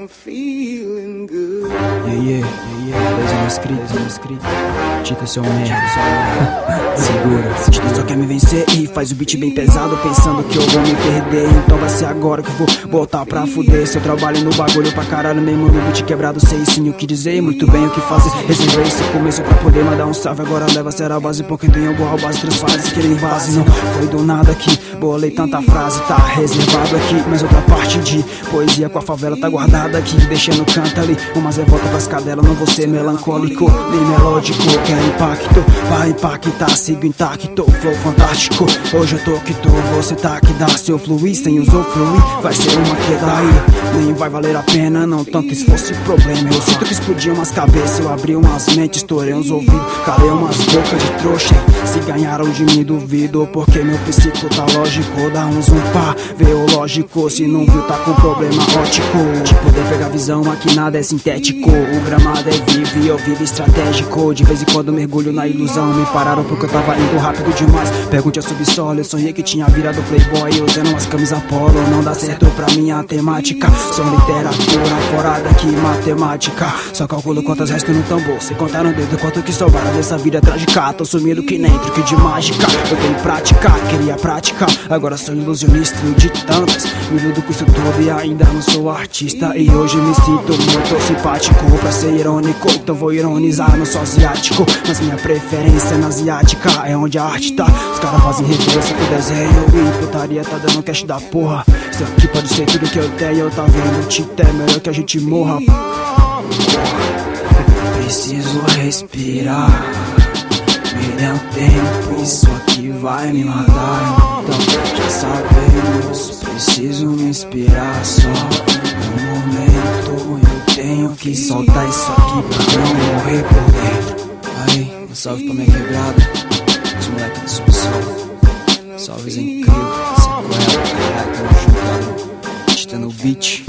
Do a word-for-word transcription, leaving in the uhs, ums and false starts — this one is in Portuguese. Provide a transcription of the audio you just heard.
I'm feeling good. Yeah, yeah, yeah, yeah. Desenho escrito, desenho escrito. Tita, seu merda, seu merda. Segura. Tita só quer me vencer e faz o beat bem pesado, pensando que eu vou me perder. Então vai ser agora que eu vou botar pra fuder. Se eu trabalho no bagulho pra caralho, mesmo no beat quebrado, sei sim o que dizer, muito bem o que fazer. Reservei esse começo pra poder mandar um salve. Agora leva a sério a base, porque tem algum roubar as três fases que ele invase. Não foi do nada que bolei tanta frase, tá reservado aqui. Mas outra parte de poesia com a favela tá guardada aqui, deixando canto ali. Umas revolta pras cadelas, não vou ser melancólico nem melódico. Quer impacto, vai impactar, sigo intacto, flow fantástico. Hoje eu tô que tô, você tá que dá. Se eu fluir sem usufruir, vai ser uma queda aí. Nem vai valer a pena, não tanto esforço e problema. Eu sinto que explodiu umas cabeças, eu abri umas mentes, estourei uns ouvidos, calei umas bocas de trouxa. Se ganharam de mim, duvido, porque meu psico tá lógico. Dá um zoom pá, vê o lógico. Se não viu, tá com problema ótico. De poder pegar visão, aqui nada é sintético. O gramado é vivo e eu vivo estratégico. De vez em quando mergulho na ilusão. Me pararam porque eu tava indo rápido demais. Pergunte a subsolo, eu sonhei que tinha virado playboy usando umas camisas polo. Não dá certo pra minha temática. Sou literatura, fora daqui matemática. Só calculo quantas restam no tambor. Se contar no dedo quanto que sobraram dessa vida trágica. Tô sumido que nem truque de mágica. Eu tenho prática, queria prática. Agora sou ilusionista de tantas. Me iludo com isso tudo e ainda não sou artista. E hoje me sinto muito simpático. Pra ser irônico, então vou ironizar. Não sou asiático, mas minha preferência é na asiática. É onde a arte tá. Os caras fazem referência pro desenho e putaria tá dando cash da porra. Isso aqui pode ser tudo que eu tenho. Tá vendo? Tita, é melhor que a gente morra. Preciso respirar. Me dê um tempo, isso aqui vai me matar. Então já sabemos, preciso me inspirar. Só no momento eu tenho que soltar isso aqui pra não morrer por dentro. Aí, um salve pra minha quebrada, os moleques do subsolo. Salves incrível, sequela, caralho, tamo junto, Tita no beat.